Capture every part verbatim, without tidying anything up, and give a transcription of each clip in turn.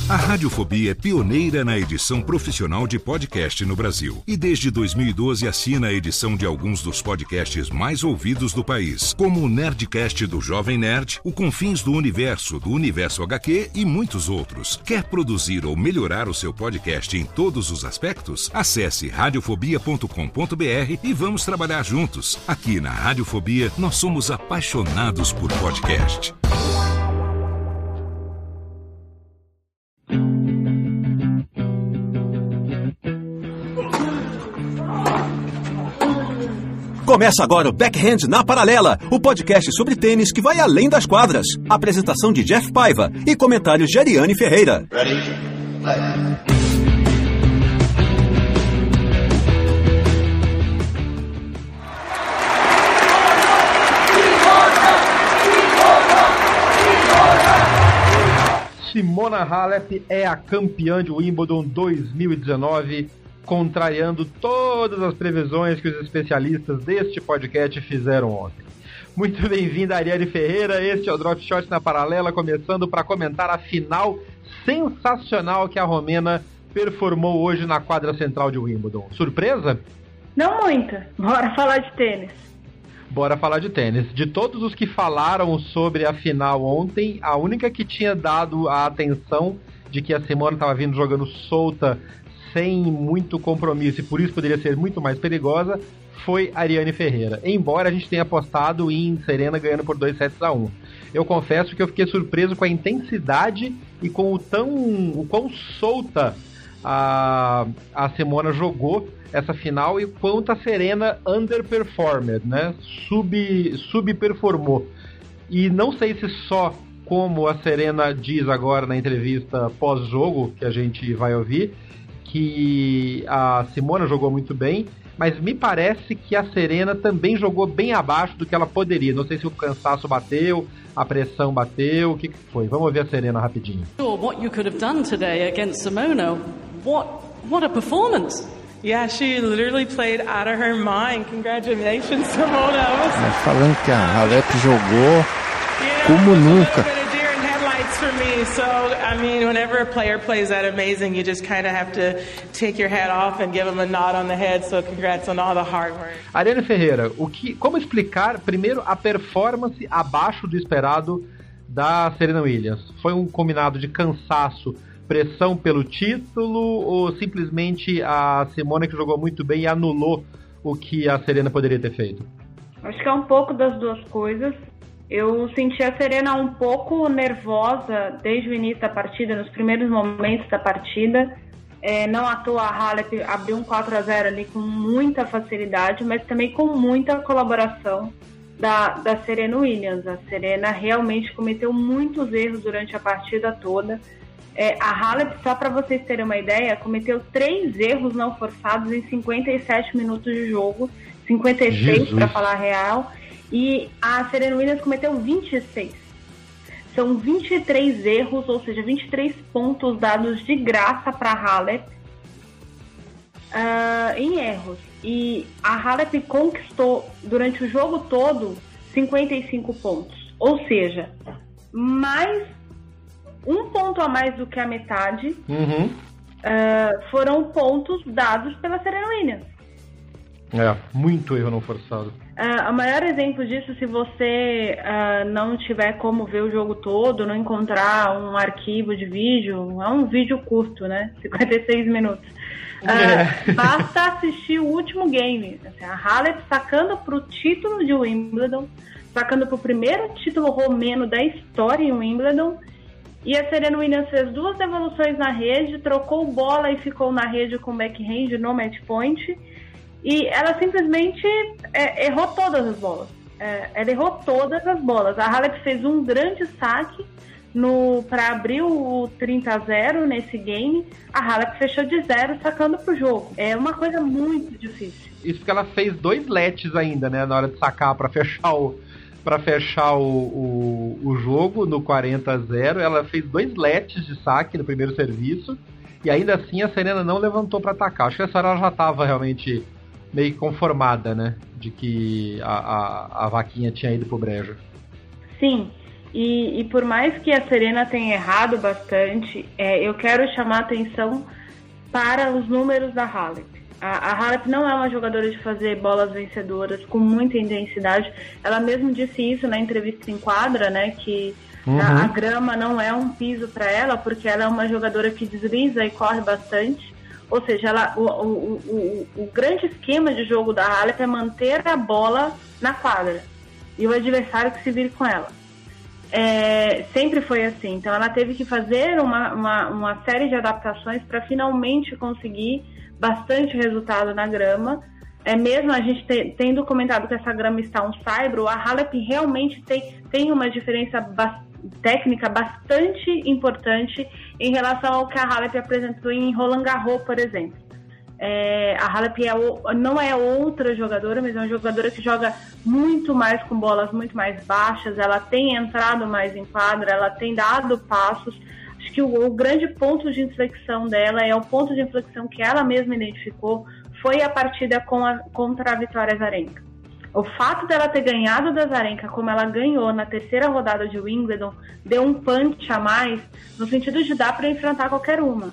A Radiofobia é pioneira na edição profissional de podcast no Brasil. E desde dois mil e doze assina a edição de alguns dos podcasts mais ouvidos do país, como o Nerdcast do Jovem Nerd, o Confins do Universo, do Universo agá quê e muitos outros. Quer produzir ou melhorar o seu podcast em todos os aspectos? Acesse radiofobia ponto com ponto b r e vamos trabalhar juntos. Aqui na Radiofobia, nós somos apaixonados por podcast. Começa agora o Backhand na Paralela, o podcast sobre tênis que vai além das quadras. Apresentação de Jeff Paiva e comentários de Ariane Ferreira. Ready? Play. Simona Halep é a campeã de Wimbledon dois mil e dezenove, contrariando todas as previsões que os especialistas deste podcast fizeram ontem. Muito bem-vinda, Ariane Ferreira. Este é o Drop Shot na Paralela, começando para comentar a final sensacional que a romena performou hoje na quadra central de Wimbledon. Surpresa? Não muita. Bora falar de tênis. Bora falar de tênis. De todos os que falaram sobre a final ontem, a única que tinha dado a atenção de que a Simona estava vindo jogando solta, sem muito compromisso, e por isso poderia ser muito mais perigosa, foi Ariane Ferreira. Embora a gente tenha apostado em Serena ganhando por dois sets a um. Eu confesso que eu fiquei surpreso com a intensidade e com o tão o quão solta a, a Simona jogou essa final e quanto a Serena underperformed, né? Sub, subperformou. E não sei se só, como a Serena diz agora na entrevista pós-jogo, que a gente vai ouvir, que a Simona jogou muito bem, mas me parece que a Serena também jogou bem abaixo do que ela poderia. Não sei se o cansaço bateu, a pressão bateu, o que que foi? Vamos ver a Serena rapidinho. What you could have done today against Simona. What what a performance. Yeah, she literally played out of her mind. Congratulations, Simona. Mas falando que a Halep jogou como nunca. For me, so I mean, whenever a player plays that amazing, you just kind of have to take your hat off and give them a nod on the head. So congrats on all the hard work. Ariane Ferreira, o que, como explicar primeiro a performance abaixo do esperado da Serena Williams? Foi um combinado de cansaço, pressão pelo título, ou simplesmente a Simona que jogou muito bem e anulou o que a Serena poderia ter feito? Acho que é um pouco das duas coisas. Eu senti a Serena um pouco nervosa desde o início da partida, nos primeiros momentos da partida. É, não à toa a Halep abriu um quatro a zero ali com muita facilidade, mas também com muita colaboração da, da Serena Williams. A Serena realmente cometeu muitos erros durante a partida toda. É, a Halep, só para vocês terem uma ideia, cometeu três erros não forçados em cinquenta e sete minutos de jogo, cinquenta e seis para falar a real. E a Serena Williams cometeu vinte e seis. São vinte e três erros, ou seja, vinte e três pontos dados de graça para a Halep uh, em erros. E a Halep conquistou durante o jogo todo cinquenta e cinco pontos. Ou seja, mais um ponto a mais do que a metade uhum. uh, foram pontos dados pela Serena Williams. É, muito erro não forçado. Uh, o maior exemplo disso, se você uh, não tiver como ver o jogo todo, não encontrar um arquivo de vídeo, é um vídeo curto, né? cinquenta e seis minutos. Uh, é. Basta assistir o último game. Assim, a Halep sacando para o título de Wimbledon, sacando para o primeiro título romeno da história em Wimbledon, e a Serena Williams fez duas devoluções na rede, trocou bola e ficou na rede com backhand no match point. E ela simplesmente é, errou todas as bolas. É, ela errou todas as bolas. A Halep fez um grande saque para abrir o trinta a zero nesse game. A Halep fechou de zero sacando pro jogo. É uma coisa muito difícil. Isso porque ela fez dois lets ainda, né? Na hora de sacar para fechar o para fechar o, o, o jogo no quarenta a zero. Ela fez dois lets de saque no primeiro serviço. E ainda assim a Serena não levantou para atacar. Acho que essa hora ela já estava realmente meio conformada, né? De que a, a, a vaquinha tinha ido pro brejo. Sim. E, e por mais que a Serena tenha errado bastante, é, eu quero chamar a atenção para os números da Halep. A, a Halep não é uma jogadora de fazer bolas vencedoras com muita intensidade. Ela mesmo disse isso na entrevista em quadra, né? Que uhum. a, a grama não é um piso para ela, porque ela é uma jogadora que desliza e corre bastante. Ou seja, ela, o, o, o, o grande esquema de jogo da Halep é manter a bola na quadra e o adversário que se vire com ela. É, sempre foi assim. Então ela teve que fazer uma, uma, uma série de adaptações para finalmente conseguir bastante resultado na grama. É mesmo a gente te, tendo comentado que essa grama está um saibro, a Halep realmente tem, tem uma diferença ba- técnica bastante importante em relação ao que a Halep apresentou em Roland Garros, por exemplo. É, a Halep é o, não é outra jogadora, mas é uma jogadora que joga muito mais com bolas muito mais baixas, ela tem entrado mais em quadra, ela tem dado passos. Acho que o, o grande ponto de inflexão dela é o ponto de inflexão que ela mesma identificou, foi a partida com a, contra a Vitória Azarenka. O fato dela ter ganhado da Azarenka como ela ganhou na terceira rodada de Wimbledon deu um punch a mais no sentido de dar para enfrentar qualquer uma.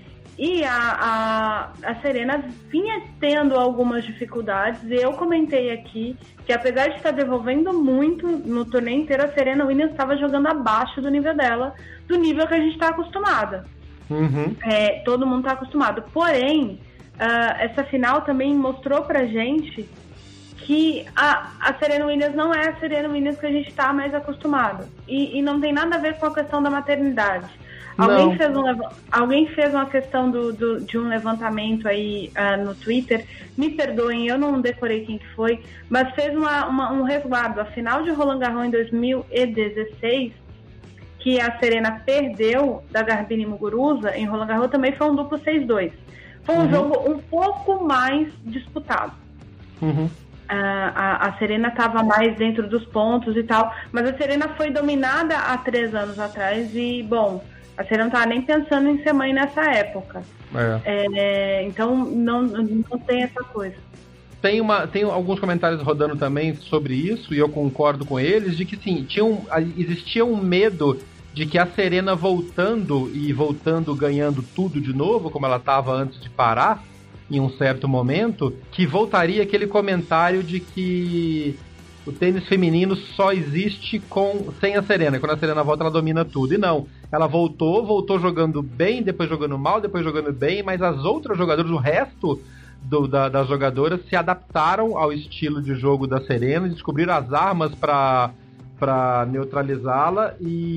E a, a, a Serena vinha tendo algumas dificuldades, e eu comentei aqui que apesar de estar devolvendo muito no torneio inteiro, a Serena Williams estava jogando abaixo do nível dela, do nível que a gente está acostumada. Uhum. É, todo mundo está acostumado. Porém, uh, essa final também mostrou pra gente que a, a Serena Williams não é a Serena Williams que a gente está mais acostumado. E, e não tem nada a ver com a questão da maternidade. Alguém fez, um, alguém fez uma questão do, do, de um levantamento aí uh, no Twitter, me perdoem, eu não decorei quem que foi, mas fez uma, uma, um resguardo. A final de Roland Garros em dois mil e dezesseis, que a Serena perdeu da Garbine Muguruza, em Roland Garros também foi um duplo seis a dois. Foi um uhum. jogo um pouco mais disputado. Uhum. Uh, a, a Serena estava mais dentro dos pontos e tal, mas a Serena foi dominada há três anos atrás e, bom... A Serena não estava nem pensando em ser mãe nessa época. É. É, então, não, não tem essa coisa. Tem, uma, tem alguns comentários rodando também sobre isso, e eu concordo com eles, de que sim, tinha um, existia um medo de que a Serena voltando e voltando ganhando tudo de novo, como ela estava antes de parar, em um certo momento, que voltaria aquele comentário de que o tênis feminino só existe com, sem a Serena. Quando a Serena volta, ela domina tudo. E não, ela voltou, voltou jogando bem, depois jogando mal, depois jogando bem, mas as outras jogadoras, o resto do, da, das jogadoras se adaptaram ao estilo de jogo da Serena, descobriram as armas para para neutralizá-la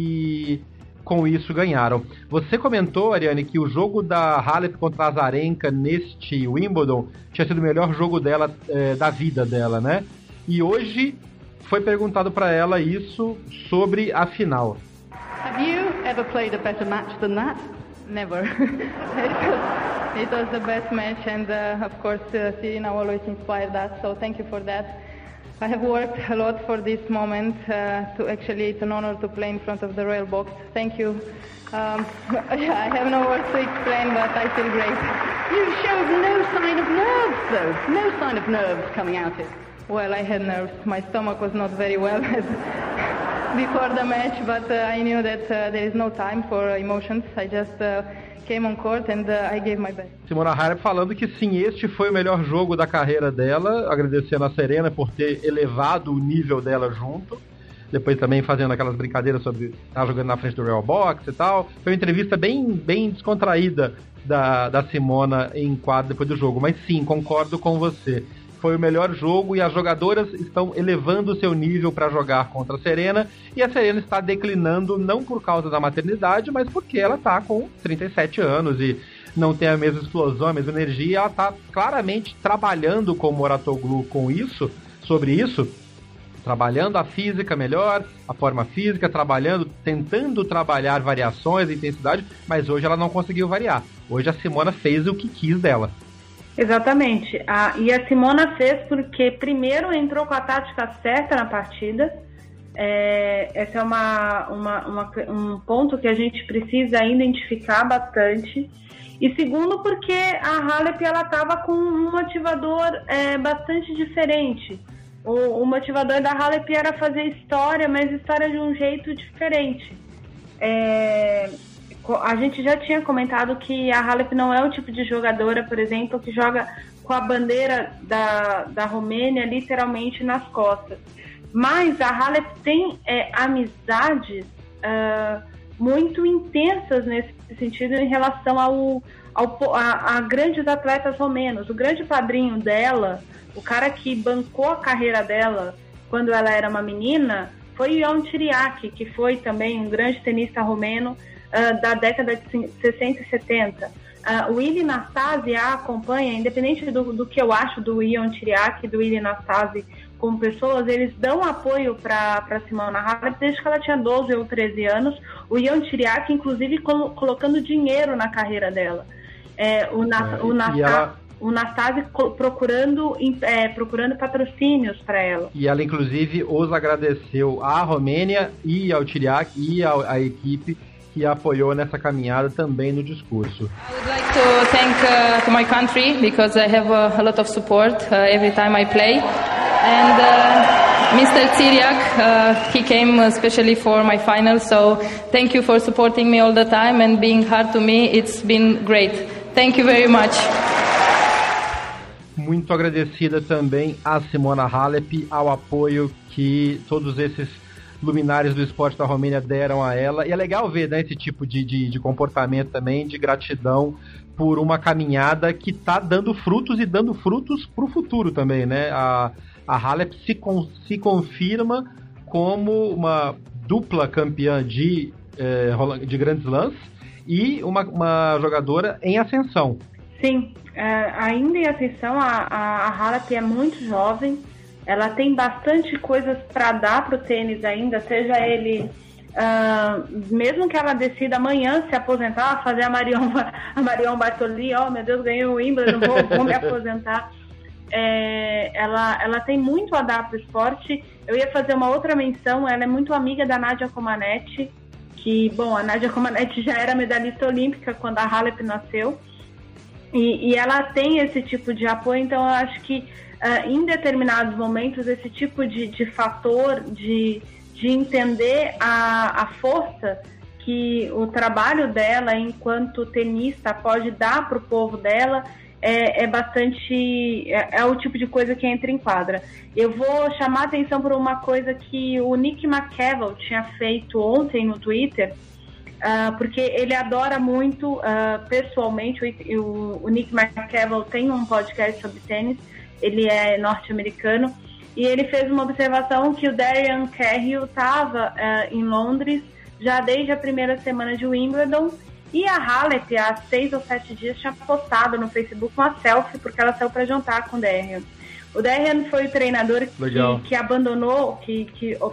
e com isso ganharam. Você comentou, Ariane, que o jogo da Halep contra a Azarenka neste Wimbledon tinha sido o melhor jogo dela, é, da vida dela, né? E hoje foi perguntado para ela isso sobre a final. Have you ever played a better match than that? Never. it, was, it was the best match, and uh, of course uh, Serena always inspired us, so thank you for that. I have worked a lot for this moment. Uh, to actually, it's an honor to play in front of the royal box. Thank you. Um, yeah, I have no words to explain, but I feel great. You showed no sign of nerves, though. No sign of nerves coming out of it. Well, I had nerves. My stomach was not very well before the match, but uh, I knew that uh, there is no time for emotions. I just uh, came on court and uh, I gave my best. Simona Halep falando que sim, este foi o melhor jogo da carreira dela, agradecendo a Serena por ter elevado o nível dela junto. Depois também fazendo aquelas brincadeiras sobre estar jogando na frente do Real Box e tal. Foi uma entrevista bem, bem descontraída da, da Simona em quadro depois do jogo. Mas sim, concordo com você. Foi o melhor jogo e as jogadoras estão elevando o seu nível para jogar contra a Serena, e a Serena está declinando não por causa da maternidade, mas porque ela está com trinta e sete anos e não tem a mesma explosão, a mesma energia. Ela está claramente trabalhando com o Mouratoglou com isso, sobre isso, trabalhando a física melhor, a forma física, trabalhando, tentando trabalhar variações, intensidade, mas hoje ela não conseguiu variar. Hoje a Simona fez o que quis dela. Exatamente. A, e a Simona fez porque primeiro entrou com a tática certa na partida. É, esse é uma, uma, uma, um ponto que a gente precisa identificar bastante. E segundo, porque a Halep estava com um motivador é, bastante diferente. o, o motivador da Halep era fazer história, mas história de um jeito diferente. É, a gente já tinha comentado que a Halep não é o tipo de jogadora, por exemplo, que joga com a bandeira da, da Romênia literalmente nas costas. Mas a Halep tem é, amizades uh, muito intensas nesse sentido em relação ao, ao, a, a grandes atletas romenos. O grande padrinho dela, o cara que bancou a carreira dela quando ela era uma menina, foi o Ion Chiriac, que foi também um grande tenista romeno uh, da década de sessenta e setenta. Uh, o Ilie Nastase a acompanha, independente do, do que eu acho do Ion Chiriac e do Ilie Nastase como pessoas, eles dão apoio para Simona Halep desde que ela tinha doze ou treze anos. O Ion Chiriac, inclusive, colo, colocando dinheiro na carreira dela. É, o, Na, é, o, Nastase, ela... o Nastase procurando, é, procurando patrocínios para ela. E ela, inclusive, os agradeceu à Romênia e ao Chiriac e à, à equipe que apoiou nessa caminhada também no discurso. I would like to thank uh, to my country because I have a, a lot of support uh, every time I play. And uh, Mister Chiriac, uh, he came especially for my final, so thank you for supporting me all the time and being hard to me. It's been great. Thank you very much. Muito agradecida também a Simona Halep, ao apoio que todos esses luminares do esporte da Romênia deram a ela. E é legal ver, né, esse tipo de, de, de comportamento também, de gratidão por uma caminhada que está dando frutos e dando frutos para o futuro também, né? A, a Halep se, con, se confirma como uma dupla campeã de, eh, de Grand Slams e uma, uma jogadora em ascensão. Sim, é, ainda em ascensão, a, a, a Halep é muito jovem. Ela tem bastante coisas para dar para o tênis ainda, seja ele, uh, mesmo que ela decida amanhã se aposentar, fazer a Marion, a Marion Bartoli, ó, oh, meu Deus, ganhei o Wimbledon, vou, vou me aposentar. É, ela, ela tem muito a dar para o esporte. Eu ia fazer uma outra menção, ela é muito amiga da Nadia Comaneci, que, bom, a Nadia Comaneci já era medalhista olímpica quando a Halep nasceu, e, e ela tem esse tipo de apoio, então eu acho que Uh, em determinados momentos, esse tipo de, de fator de, de entender a, a força que o trabalho dela enquanto tenista pode dar para o povo dela é, é bastante... É, é o tipo de coisa que entra em quadra. Eu vou chamar a atenção por uma coisa que o Nick McCavel tinha feito ontem no Twitter, uh, porque ele adora muito, uh, pessoalmente, o, o, o Nick McCavel tem um podcast sobre tênis. Ele é norte-americano, e ele fez uma observação que o Darian Carreau estava uh, em Londres já desde a primeira semana de Wimbledon, e a Halep, há seis ou sete dias, tinha postado no Facebook uma selfie, porque ela saiu para jantar com o Darian. O Darian foi o treinador que, que abandonou, que, que oh,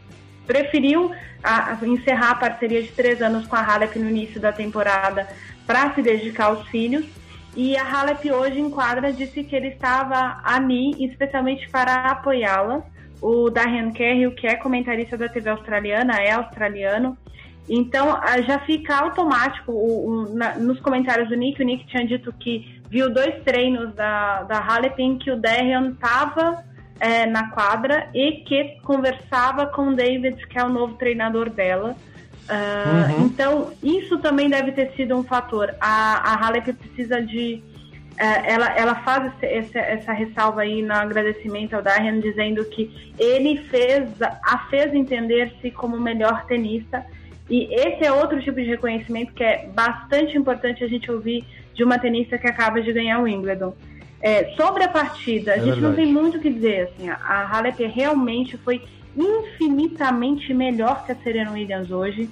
preferiu a, a encerrar a parceria de três anos com a Halep no início da temporada para se dedicar aos filhos. E a Halep hoje em quadra disse que ele estava ali especialmente para apoiá-la. O Darian Carreau, que é comentarista da T V australiana, é australiano. Então já fica automático o, o, na, nos comentários do Nick. O Nick tinha dito que viu dois treinos da, da Halep em que o Darian estava é, na quadra e que conversava com o David, que é o novo treinador dela. Uh, uhum. Então, isso também deve ter sido um fator. A, a Halep precisa de... Uh, ela, ela faz esse, essa, essa ressalva aí no agradecimento ao Darian, dizendo que ele fez, a fez entender-se como o melhor tenista. E esse é outro tipo de reconhecimento que é bastante importante a gente ouvir de uma tenista que acaba de ganhar o Wimbledon. É, sobre a partida, a é gente verdade. Não tem muito o que dizer. Assim, a Halep realmente foi infinitamente melhor que a Serena Williams hoje.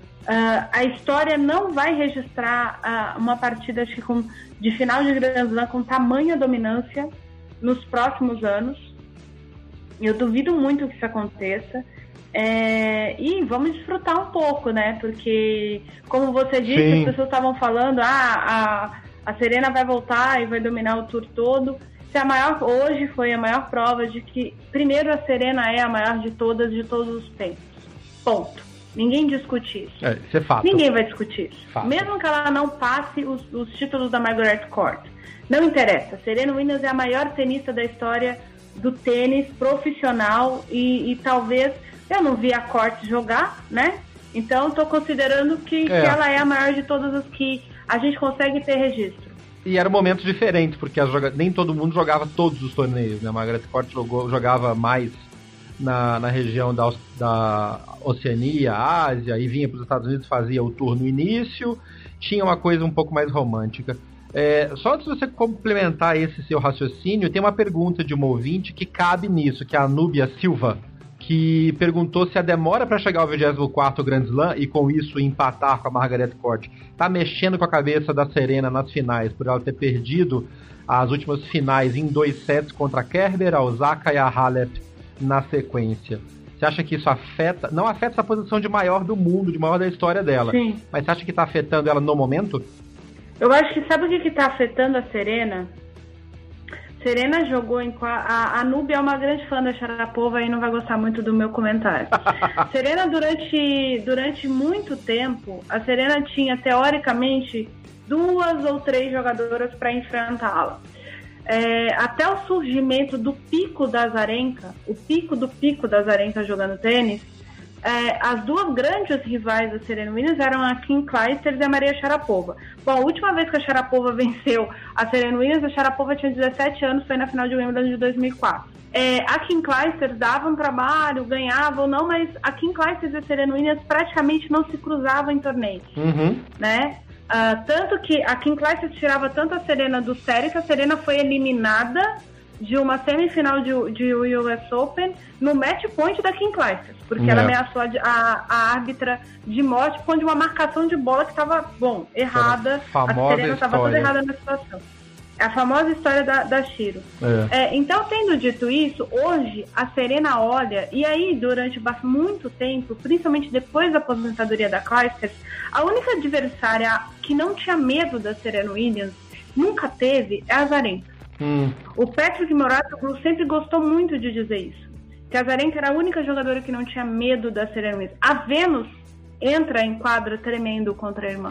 Uh, a história não vai registrar uh, uma partida, acho que com, de final de Grand Slam com tamanha dominância nos próximos anos. Eu duvido muito que isso aconteça. É, e vamos desfrutar um pouco, né? Porque, como você disse, Sim. as pessoas estavam falando, ah, a, a Serena vai voltar e vai dominar o tour todo. Se a maior, hoje foi a maior prova de que, primeiro, a Serena é a maior de todas, de todos os tempos. Ponto. Ninguém discute isso. É, isso é fato. Ninguém vai discutir isso. Fato. Mesmo que ela não passe os, os títulos da Margaret Court. Não interessa. Serena Williams é a maior tenista da história do tênis profissional e, e talvez, eu não vi a Court jogar, né? Então estou considerando que, é. que ela é a maior de todas as que a gente consegue ter registro. E era um momento diferente, porque as joga... nem todo mundo jogava todos os torneios, né? A Margaret Court jogou, jogava mais na, na região da, da Oceania, Ásia, e vinha para os Estados Unidos, fazia o tour no início, tinha uma coisa um pouco mais romântica. É, só antes de você complementar esse seu raciocínio, tem uma pergunta de uma ouvinte que cabe nisso, que é a Núbia Silva, que perguntou se a demora para chegar ao vigésimo quarto Grand Slam e com isso empatar com a Margaret Court tá mexendo com a cabeça da Serena nas finais, por ela ter perdido as últimas finais em dois sets contra a Kerber, a Osaka e a Halep na sequência. Você acha que isso afeta, não afeta essa posição de maior do mundo, de maior da história dela, Sim. mas você acha que tá afetando ela no momento? Eu acho que sabe o que que tá afetando a Serena? Serena jogou em... A, a Núbia é uma grande fã da Sharapova e não vai gostar muito do meu comentário. Serena, durante, durante muito tempo, a Serena tinha, teoricamente, duas ou três jogadoras para enfrentá-la. É, até o surgimento do pico da Azarenka, o pico do pico da Azarenka jogando tênis, é, as duas grandes rivais da Serena Williams eram a Kim Clijsters e a Maria Sharapova. Bom, a última vez que a Sharapova venceu a Serena Williams, a Sharapova tinha dezessete anos, foi na final de Wimbledon de dois mil e quatro. É, a Kim Clijsters dava um trabalho, ganhava ou não, mas a Kim Clijsters e a Serena Williams praticamente não se cruzavam em torneios, uhum. né? Uh, tanto que a Kim Clijsters tirava tanto a Serena do sério que a Serena foi eliminada de uma semifinal de, de U S Open no match point da Kim Clijsters, porque é. ela ameaçou a, a, a árbitra de morte com uma marcação de bola que estava, bom, errada. A Serena estava toda errada na situação. É a famosa história da, da Shiro. É. É, então, tendo dito isso, hoje a Serena olha, e aí durante muito tempo, principalmente depois da aposentadoria da Clijsters, a única adversária que não tinha medo da Serena Williams, nunca teve, é a Azarenka. Hum. O Patrick Mouratoglou sempre gostou muito de dizer isso, que a Azarenka era a única jogadora que não tinha medo da Serena Williams. A Venus entra em quadra tremendo contra a irmã.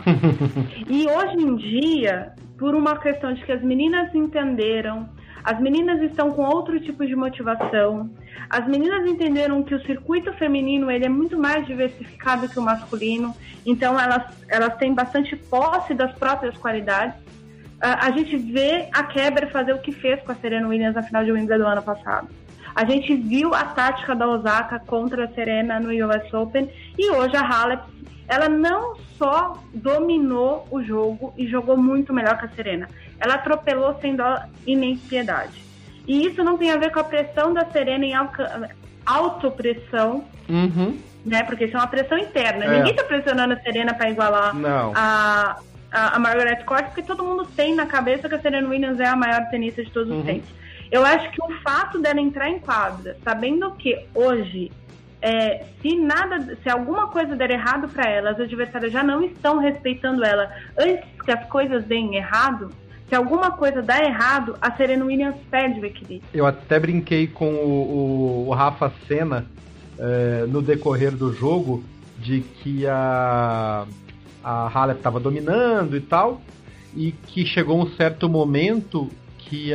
E hoje em dia, por uma questão de que as meninas entenderam, as meninas estão com outro tipo de motivação, as meninas entenderam que o circuito feminino ele é muito mais diversificado que o masculino, então elas, elas têm bastante posse das próprias qualidades. A gente vê a Kerber fazer o que fez com a Serena Williams na final de Wimbledon do ano passado. A gente viu a tática da Osaka contra a Serena no U S Open e hoje a Halep, ela não só dominou o jogo e jogou muito melhor que a Serena, ela atropelou sem dó e nem piedade. E isso não tem a ver com a pressão da Serena em alca... autopressão, uhum. né? Porque isso é uma pressão interna. É. Ninguém tá pressionando a Serena para igualar não. a... a Margaret Court, porque todo mundo tem na cabeça que a Serena Williams é a maior tenista de todos os uhum. tempos. Eu acho que o fato dela entrar em quadra, sabendo que hoje, é, se nada, se alguma coisa der errado para ela, as adversárias já não estão respeitando ela antes que as coisas deem errado, se alguma coisa dá errado, a Serena Williams perde o equilíbrio. Eu até brinquei com o, o, o Rafa Senna é, no decorrer do jogo, de que a... a Halep estava dominando e tal, e que chegou um certo momento que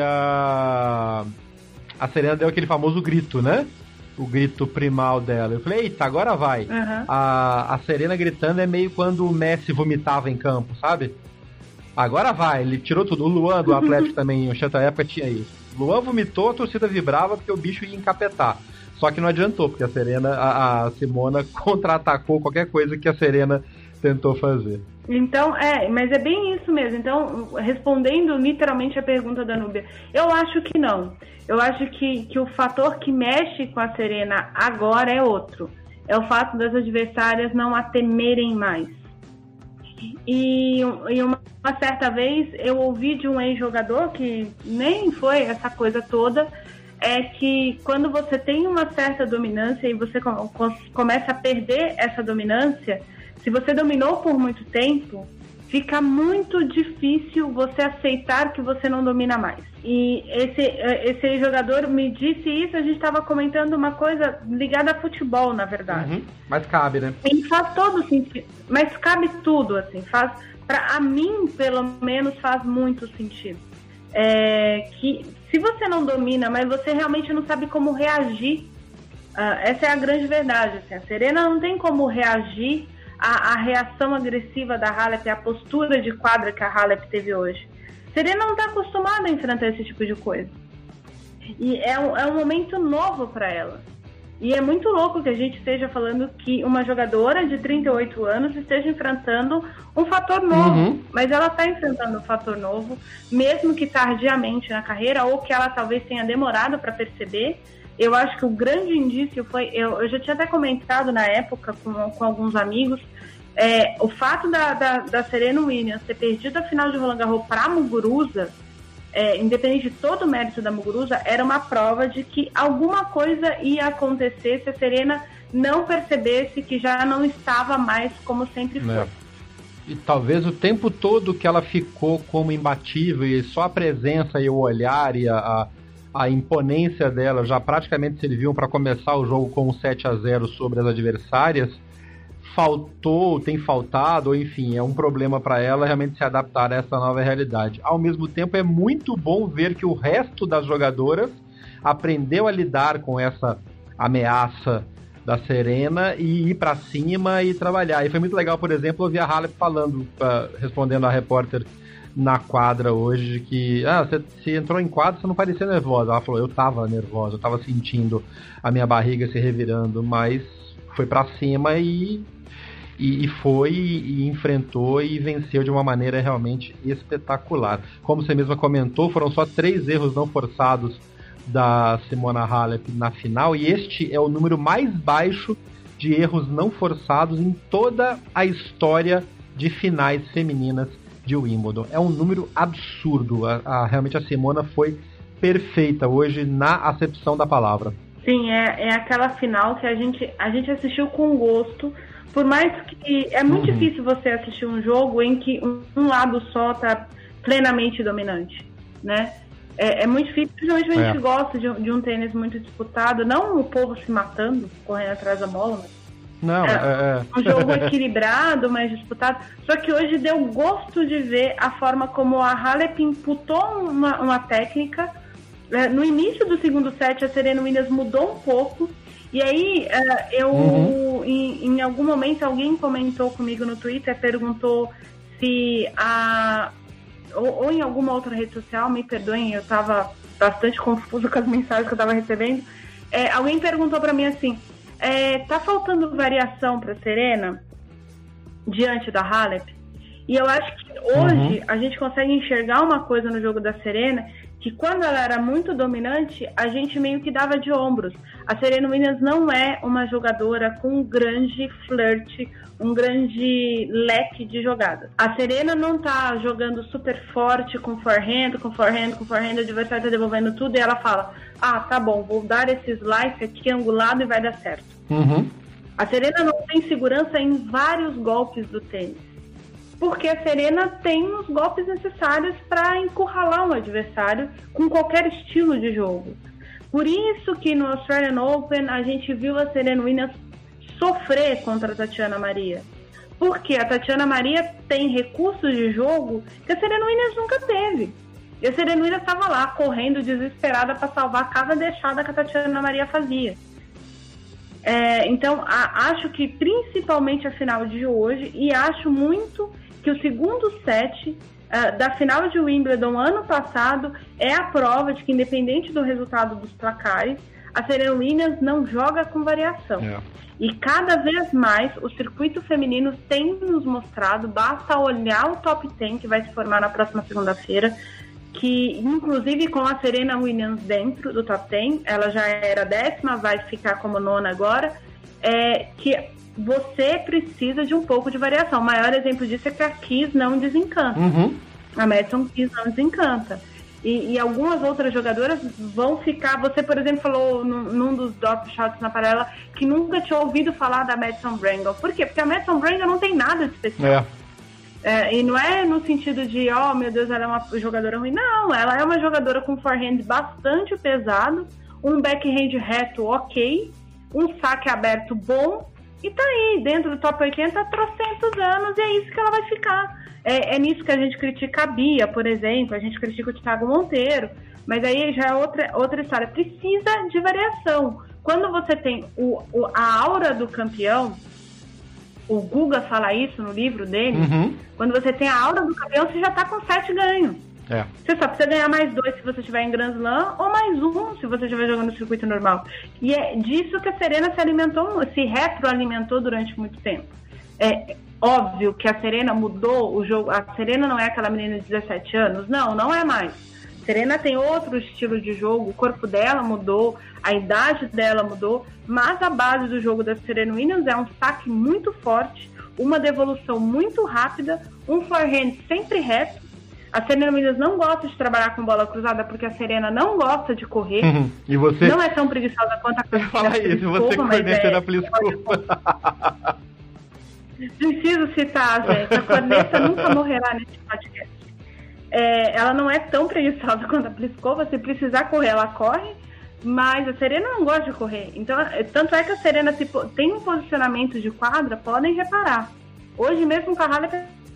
a a Serena deu aquele famoso grito, né? O grito primal dela. Eu falei, eita, agora vai. Uhum. A, a Serena gritando é meio quando o Messi vomitava em campo, sabe? Agora vai, ele tirou tudo. O Luan do Atlético também, em certa época tinha isso. O Luan vomitou, a torcida vibrava porque o bicho ia encapetar. Só que não adiantou, porque a Serena, a, a Simona contra-atacou qualquer coisa que a Serena tentou fazer. Então, é, mas é bem isso mesmo. Então, respondendo literalmente a pergunta da Núbia, eu acho que não. Eu acho que, que o fator que mexe com a Serena agora é outro. É o fato das adversárias não a temerem mais. E, e uma, uma certa vez eu ouvi de um ex-jogador, que nem foi essa coisa toda, é que quando você tem uma certa dominância e você com, com, começa a perder essa dominância, se você dominou por muito tempo, fica muito difícil você aceitar que você não domina mais. E esse, esse jogador me disse isso, a gente estava comentando uma coisa ligada a futebol, na verdade. Uhum, mas cabe, né? E faz todo sentido, mas cabe tudo, assim, faz, pra, a mim, pelo menos, faz muito sentido. É, que Se você não domina, mas você realmente não sabe como reagir, uh, essa é a grande verdade. Assim, a Serena não tem como reagir à, à reação agressiva da Halep, à postura de quadra que a Halep teve hoje. A Serena não está acostumada a enfrentar esse tipo de coisa. E é um, é um momento novo para ela. E é muito louco que a gente esteja falando que uma jogadora de trinta e oito anos esteja enfrentando um fator novo. Uhum. Mas ela está enfrentando um fator novo, mesmo que tardiamente na carreira, ou que ela talvez tenha demorado para perceber. Eu acho que o grande indício foi... Eu, eu já tinha até comentado na época com, com alguns amigos, é, o fato da, da, da Serena Williams ter perdido a final de Roland Garros para a Muguruza, É, independente de todo o mérito da Muguruza, era uma prova de que alguma coisa ia acontecer se a Serena não percebesse que já não estava mais como sempre foi. É. E talvez o tempo todo que ela ficou como imbatível e só a presença e o olhar e a, a, a imponência dela já praticamente serviam para começar o jogo com um sete a zero sobre as adversárias, faltou, tem faltado, ou enfim, é um problema para ela realmente se adaptar a essa nova realidade. Ao mesmo tempo, é muito bom ver que o resto das jogadoras aprendeu a lidar com essa ameaça da Serena e ir para cima e trabalhar. E foi muito legal, por exemplo, ouvir a Halep falando, uh, respondendo a repórter na quadra hoje, que ah, você, você entrou em quadra, você não parecia nervosa. Ela falou, eu tava nervosa, eu tava sentindo a minha barriga se revirando, mas foi para cima e E, e foi, e enfrentou e venceu de uma maneira realmente espetacular. Como você mesma comentou, foram só três erros não forçados da Simona Halep na final, e este é o número mais baixo de erros não forçados em toda a história de finais femininas de Wimbledon. É um número absurdo. A, a, realmente a Simona foi perfeita hoje na acepção da palavra. Sim, é, é aquela final que a gente, a gente assistiu com gosto. Por mais que é muito uhum. difícil você assistir um jogo em que um, um lado só está plenamente dominante, né? É, é muito difícil, principalmente a gente é. gosta de, de um tênis muito disputado, não o povo se matando, correndo atrás da bola, mas não, é, é... um jogo equilibrado, mais disputado. Só que hoje deu gosto de ver a forma como a Halep imputou uma, uma técnica. No início do segundo set, a Serena Williams mudou um pouco. E aí, uh, eu, uhum. em, em algum momento, alguém comentou comigo no Twitter, perguntou se a... Ou, ou em alguma outra rede social, me perdoem, eu estava bastante confusa com as mensagens que eu estava recebendo. É, alguém perguntou para mim assim, é, tá faltando variação para Serena diante da Halep? E eu acho que hoje uhum. a gente consegue enxergar uma coisa no jogo da Serena, que quando ela era muito dominante, a gente meio que dava de ombros. A Serena Williams não é uma jogadora com um grande flerte, um grande leque de jogadas. A Serena não tá jogando super forte com forehand, com forehand, com forehand, o adversário tá devolvendo tudo e ela fala, ah, tá bom, vou dar esse slice aqui angulado e vai dar certo. Uhum. A Serena não tem segurança em vários golpes do tênis. Porque a Serena tem os golpes necessários para encurralar um adversário com qualquer estilo de jogo. Por isso que no Australian Open a gente viu a Serena Williams sofrer contra a Tatiana Maria. Porque a Tatiana Maria tem recursos de jogo que a Serena Williams nunca teve. E a Serena Williams estava lá, correndo desesperada para salvar cada deixada que a Tatiana Maria fazia. É, então, a, acho que principalmente a final de hoje, e acho muito que o segundo set uh, da final de Wimbledon ano passado é a prova de que, independente do resultado dos placares, a Serena Williams não joga com variação. É. E cada vez mais o circuito feminino tem nos mostrado, basta olhar o top dez que vai se formar na próxima segunda-feira, que inclusive com a Serena Williams dentro do top dez, ela já era décima, vai ficar como nona agora, é, que você precisa de um pouco de variação. O maior exemplo disso é que a Keys não desencanta. Uhum. A Madison Keys não desencanta. E, e algumas outras jogadoras vão ficar... Você, por exemplo, falou num, num dos drop shots na paralela que nunca tinha ouvido falar da Madison Brangle. Por quê? Porque a Madison Brangle não tem nada de especial. É. É, e não é no sentido de, oh, meu Deus, ela é uma jogadora ruim. Não, ela é uma jogadora com forehand bastante pesado, um backhand reto ok, um saque aberto bom, E tá aí, dentro do top oitenta há trocentos anos, e é isso que ela vai ficar. É, é nisso que a gente critica a Bia, por exemplo, a gente critica o Thiago Monteiro, mas aí já é outra, outra história. Precisa de variação. Quando você tem o, o, a aura do campeão, o Guga fala isso no livro dele, uhum. Quando você tem a aura do campeão, você já tá com sete ganhos. É. Você só precisa ganhar mais dois se você estiver em Grand Slam, ou mais um se você estiver jogando no circuito normal. E é disso que a Serena se alimentou, se retroalimentou durante muito tempo. É óbvio que a Serena mudou o jogo. A Serena não é aquela menina de dezessete anos. Não, não é mais. A Serena tem outro estilo de jogo. O corpo dela mudou, a idade dela mudou. Mas a base do jogo da Serena Williams é um saque muito forte, uma devolução muito rápida, um forehand sempre reto. A Serena Williams não gosta de trabalhar com bola cruzada porque a Serena não gosta de correr. Uhum. E você? Não é tão preguiçosa quanto a Cristina. Fala isso, você corneta é... da Pliskova. Preciso citar, gente. A corneta nunca morrerá nesse podcast. É, ela não é tão preguiçosa quanto a Pliskova. Se precisar correr, ela corre. Mas a Serena não gosta de correr. Então, tanto é que a Serena tipo, tem um posicionamento de quadra, podem reparar. Hoje mesmo com a Halep,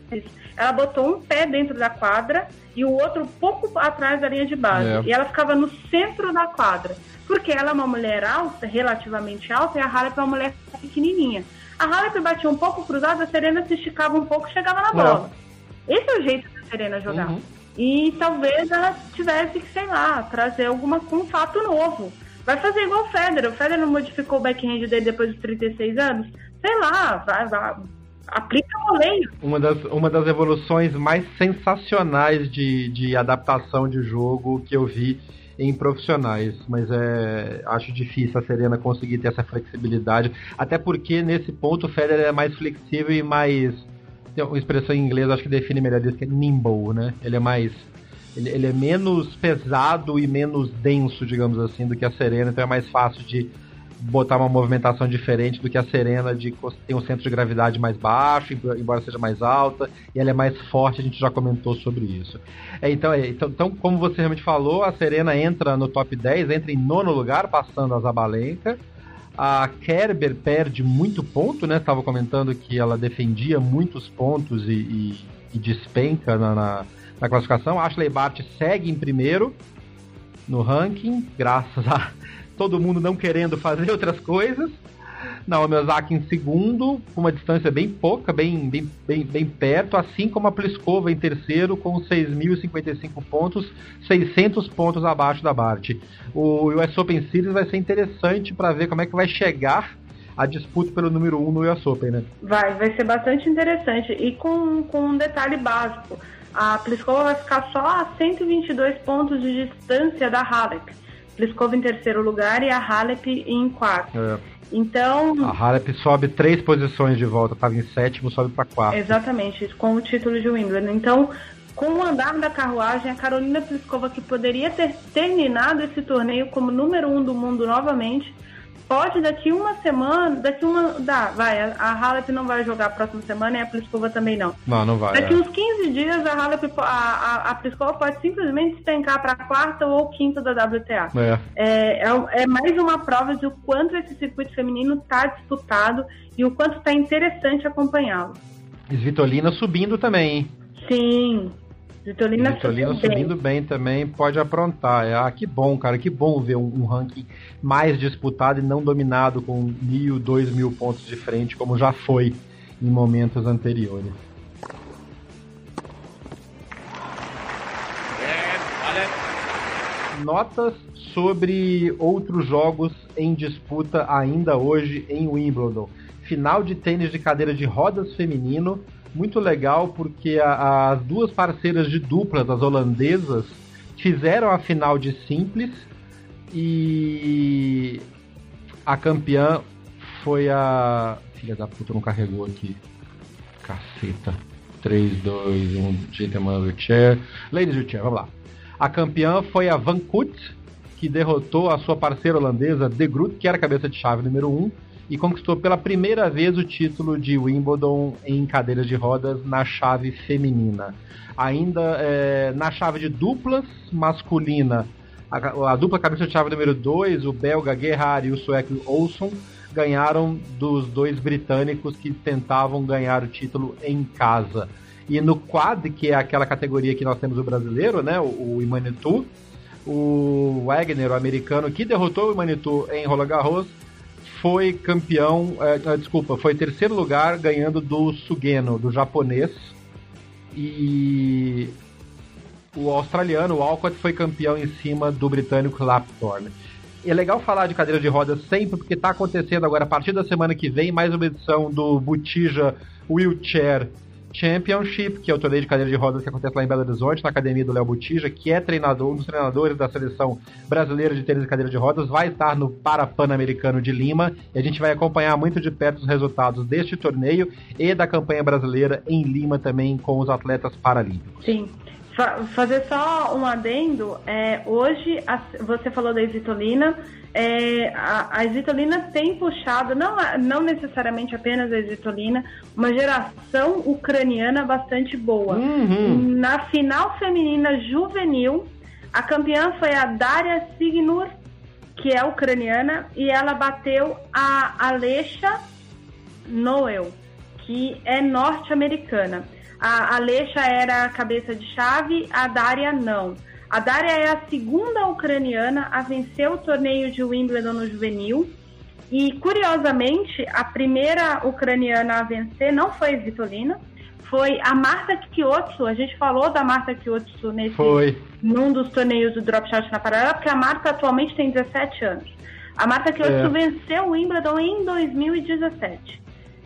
ela botou um pé dentro da quadra e o outro pouco atrás da linha de base. É. E ela ficava no centro da quadra. Porque ela é uma mulher alta, relativamente alta, e a Halep é uma mulher pequenininha. A Halep batia um pouco cruzada, a Serena se esticava um pouco e chegava na bola. É. Esse é o jeito da Serena jogar. Uhum. E talvez ela tivesse que, sei lá, trazer alguma, um fato novo. Vai fazer igual o Federer. O Federer não modificou o backhand dele depois dos trinta e seis anos? Sei lá, vai, vai, aplica o voleio. Uma das, uma das evoluções mais sensacionais de, de adaptação de jogo que eu vi em profissionais, mas é, acho difícil a Serena conseguir ter essa flexibilidade, até porque nesse ponto o Federer é mais flexível e mais, tem uma expressão em inglês acho que define melhor isso, que é nimble, né? Ele é mais, ele, ele é menos pesado e menos denso, digamos assim, do que a Serena, então é mais fácil de botar uma movimentação diferente do que a Serena, de tem um centro de gravidade mais baixo, embora seja mais alta, e ela é mais forte, a gente já comentou sobre isso. É, então, é, então, então, como você realmente falou, a Serena entra no top dez, entra em nono lugar, passando a Zabalenka. A Kerber perde muito ponto, né? Estava comentando que ela defendia muitos pontos e, e, e despenca na, na, na classificação. A Ashley Bart segue em primeiro no ranking, graças a todo mundo não querendo fazer outras coisas. Naomi Osaka em segundo, com uma distância bem pouca, bem, bem, bem, bem perto, assim como a Pliskova em terceiro, com seis mil e cinquenta e cinco pontos, seiscentos pontos abaixo da Bart. O U S Open Series vai ser interessante para ver como é que vai chegar a disputa pelo número um no U S Open, né? Vai, vai ser bastante interessante. E com, com um detalhe básico, a Pliskova vai ficar só a cento e vinte e dois pontos de distância da Halep. Pliskova em terceiro lugar e a Halep em quarto. É. Então, a Halep sobe três posições de volta, estava em sétimo, sobe para quarto. Exatamente, com o título de Wimbledon. Então, com o andar da carruagem, a Carolina Pliskova, que poderia ter terminado esse torneio como número um do mundo novamente, pode daqui uma semana, daqui uma, dá, vai, a Halep não vai jogar a próxima semana e a Pliskova também não. Não, não vai. Daqui é. uns quinze dias a Halep, a, a, a Pliskova pode simplesmente despencar para a quarta ou quinta da W T A. É. É, é, é mais uma prova de o quanto esse circuito feminino está disputado e o quanto está interessante acompanhá-lo. Svitolina subindo também, hein? Sim. Svitolina, Svitolina subindo, subindo bem. bem também, pode aprontar. Ah, que bom, cara, que bom ver um, um ranking mais disputado e não dominado com mil, dois mil pontos de frente, como já foi em momentos anteriores. Notas sobre outros jogos em disputa ainda hoje em Wimbledon. Final de tênis de cadeira de rodas feminino, muito legal porque a, as duas parceiras de duplas, as holandesas, fizeram a final de simples e a campeã foi a... Filha da puta, não carregou aqui. Caceta. três, dois, um, gentleman chair. Ladies do chair, vamos lá. A campeã foi a Van Koot, que derrotou a sua parceira holandesa, De Groot, que era a cabeça de chave número um, e conquistou pela primeira vez o título de Wimbledon em cadeiras de rodas na chave feminina. Ainda é, na chave de duplas masculina, a, a dupla cabeça de chave número dois, o belga Gerhard e o sueco Olsson, ganharam dos dois britânicos que tentavam ganhar o título em casa. E no quad, que é aquela categoria que nós temos o brasileiro, né, o, o Imanitou, o Wagner, o americano, que derrotou o Imanitou em Roland Garros, foi campeão, é, desculpa, foi terceiro lugar, ganhando do Sugeno, do japonês. E o australiano, o Alcott, foi campeão em cima do britânico Lapthorne. É legal falar de cadeira de rodas sempre, porque está acontecendo agora, a partir da semana que vem, mais uma edição do Botija Wheelchair Championship, que é o torneio de cadeira de rodas que acontece lá em Belo Horizonte, na academia do Léo Botija, que é treinador, um dos treinadores da seleção brasileira de tênis de cadeira de rodas, vai estar no Parapan-Americano de Lima, e a gente vai acompanhar muito de perto os resultados deste torneio e da campanha brasileira em Lima também com os atletas paralímpicos. Sim. Fa- fazer só um adendo, é, hoje a, você falou da Svitolina, é, a, a Svitolina tem puxado, não, não necessariamente apenas a Svitolina, uma geração ucraniana bastante boa. Uhum. Na final feminina juvenil, a campeã foi a Daria Signur, que é ucraniana, e ela bateu a Alesha Noel, que é norte-americana. A Alesha era a cabeça de chave, a Daria não. A Daria é a segunda ucraniana a vencer o torneio de Wimbledon no juvenil. E, curiosamente, a primeira ucraniana a vencer não foi a Svitolina, foi a Marta Kyoto. A gente falou da Marta Kyoto nesse, foi. num dos torneios do Drop Shot na paralela, porque a Marta atualmente tem dezessete anos. A Marta Kyoto é. venceu o Wimbledon em dois mil e dezessete.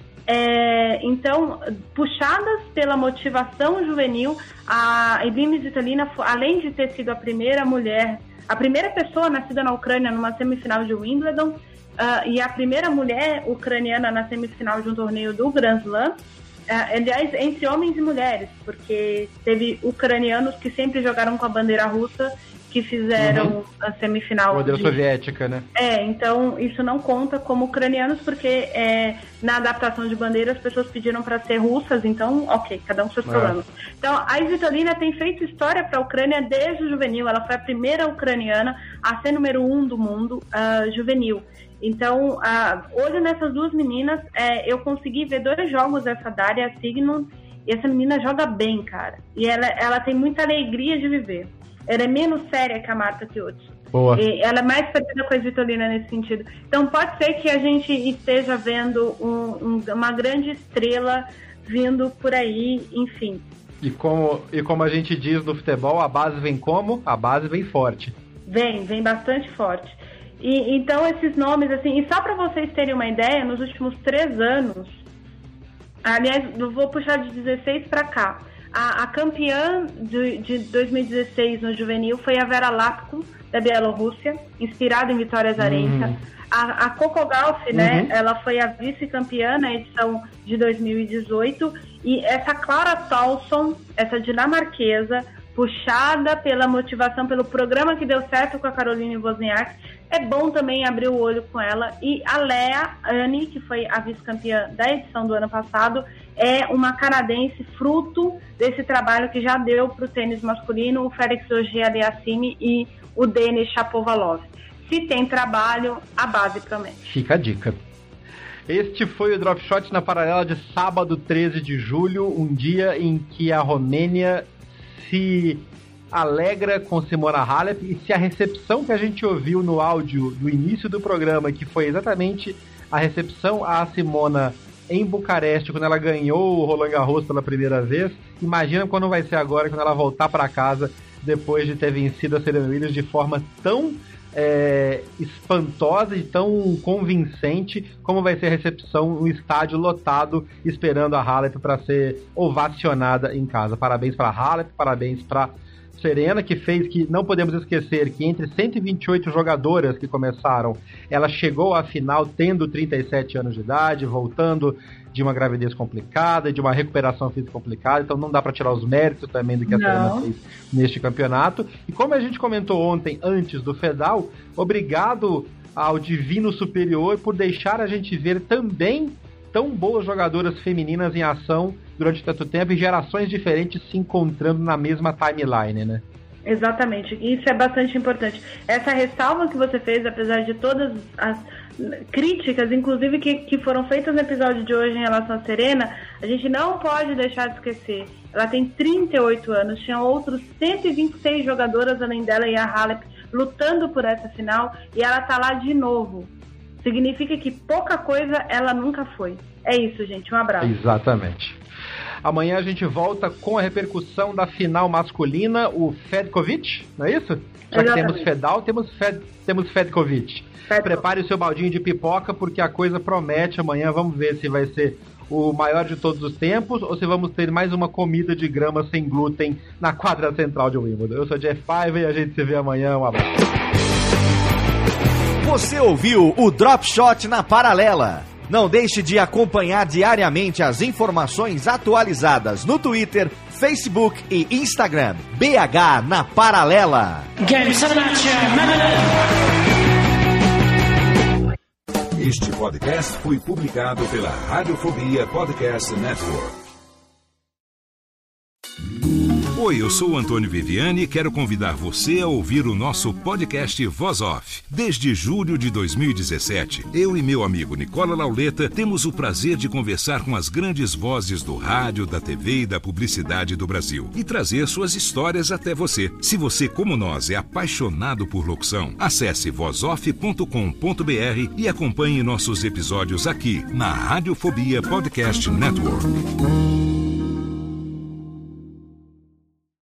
É, então, puxadas pela motivação juvenil, a Evgenia Svitolina, além de ter sido a primeira mulher, a primeira pessoa nascida na Ucrânia numa semifinal de Wimbledon, uh, e a primeira mulher ucraniana na semifinal de um torneio do Grand Slam, uh, aliás, entre homens e mulheres, porque teve ucranianos que sempre jogaram com a bandeira russa, que fizeram uhum. a semifinal. Bandeira de... soviética, né? É, então isso não conta como ucranianos, porque é, na adaptação de bandeira as pessoas pediram para ser russas, então, ok, cada um com seus é. problemas. Então, a Svitolina tem feito história para a Ucrânia desde o juvenil, ela foi a primeira ucraniana a ser número um do mundo uh, juvenil. Então, uh, hoje nessas duas meninas, é, eu consegui ver dois jogos dessa Daria Signur, e essa menina joga bem, cara. E ela, ela tem muita alegria de viver. Ela é menos séria que a Marta Kyoto. Boa. E ela é mais parecida com a Svitolina nesse sentido. Então pode ser que a gente esteja vendo um, um, uma grande estrela vindo por aí, enfim. E como, e como a gente diz no futebol, a base vem como? A base vem forte. Vem, vem bastante forte. E, então esses nomes, assim, e só para vocês terem uma ideia, nos últimos três anos, aliás, eu vou puxar de dezesseis para cá, A, a campeã de, de dois mil e dezesseis no juvenil foi a Vera Lapko, da Bielorrússia, inspirada em Vitória Azarenka. Uhum. A, a Coco Gauff, uhum. né, ela foi a vice-campeã na edição de dois mil e dezoito. E essa Clara Tolson, essa dinamarquesa, puxada pela motivação, pelo programa que deu certo com a Caroline Wozniak, é bom também abrir o olho com ela. E a Lea Anne, que foi a vice-campeã da edição do ano passado, é uma canadense fruto desse trabalho que já deu para o tênis masculino, o Félix Auger-Aliassime e o Denis Shapovalov. Se tem trabalho, a base promete. Fica a dica. Este foi o Drop Shot na paralela de sábado, treze de julho, um dia em que a Romênia se alegra com Simona Halep, e se a recepção que a gente ouviu no áudio do início do programa, que foi exatamente a recepção à Simona em Bucareste, quando ela ganhou o Roland Garros pela primeira vez, imagina quando vai ser agora, quando ela voltar para casa depois de ter vencido a Serena Williams de forma tão é, espantosa e tão convincente como vai ser a recepção no estádio lotado, esperando a Halep para ser ovacionada em casa. Parabéns para a Halep, parabéns para Serena, que fez, que não podemos esquecer que entre cento e vinte e oito jogadoras que começaram, ela chegou à final tendo trinta e sete anos de idade, voltando de uma gravidez complicada, de uma recuperação física complicada, então não dá para tirar os méritos também do que a não. Serena fez neste campeonato. E como a gente comentou ontem, antes do Fedal, obrigado ao Divino Superior por deixar a gente ver também tão boas jogadoras femininas em ação durante tanto tempo e gerações diferentes se encontrando na mesma timeline, né? Exatamente, isso é bastante importante. Essa ressalva que você fez, apesar de todas as críticas, inclusive que, que foram feitas no episódio de hoje em relação a Serena, a gente não pode deixar de esquecer. Ela tem trinta e oito anos, tinha outros cento e vinte e seis jogadoras além dela e a Halep lutando por essa final, e ela tá lá de novo. Significa que pouca coisa ela nunca foi. É isso, gente, um abraço. Exatamente. Amanhã a gente volta com a repercussão da final masculina, o Fedkovic, não é isso? Já que temos Fedal, temos, Fed, temos Fedkovic. Fedkovic. Prepare o seu baldinho de pipoca, porque a coisa promete amanhã. Vamos ver se vai ser o maior de todos os tempos ou se vamos ter mais uma comida de grama sem glúten na quadra central de Wimbledon. Eu sou Jeff Paiva e a gente se vê amanhã. Um abraço. Você ouviu o Drop Shot na Paralela. Não deixe de acompanhar diariamente as informações atualizadas no Twitter, Facebook e Instagram. B H na Paralela. Este podcast foi publicado pela Radiofobia Podcast Network. Oi, eu sou o Antônio Viviani e quero convidar você a ouvir o nosso podcast Voz Off. Desde julho de dois mil e dezessete, eu e meu amigo Nicola Lauleta temos o prazer de conversar com as grandes vozes do rádio, da T V e da publicidade do Brasil e trazer suas histórias até você. Se você, como nós, é apaixonado por locução, acesse voz off ponto com ponto b r e acompanhe nossos episódios aqui na Radiofobia Podcast Network.